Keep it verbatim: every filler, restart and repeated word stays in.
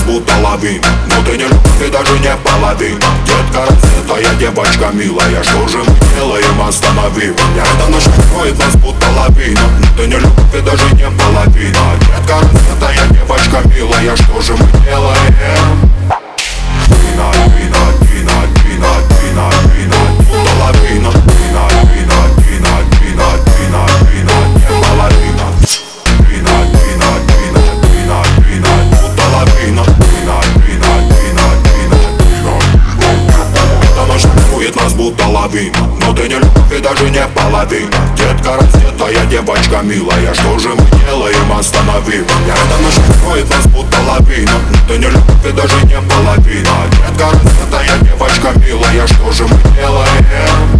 будто лавина. Но ты не любовь и даже не половина. Детка раздетая, девочка милая, что же мы делаем, останови меня. Эта ночь накроет нас будто лавина. Но ты не любовь и даже не половина. Детка раздетая, девочка милая, что же мы делаем? Вина, вина, вина, вина, вина, вина, будто лавина. Вина, вина, вина, вина, вина, вина, не половина. Вина, вина, вина, вина, вина, будто лавина. Вина, вина, вина, вина, вина. Эта ночь накроет нас будто лавина. Но ты не любовь и даже не половина. Детка раздетая, девочка милая, что же мы делаем, останови меня. Эта ночь накроет нас будто лавина. Но ты не любовь и даже не половина. Детка раздетая, девочка милая, что же мы делаем?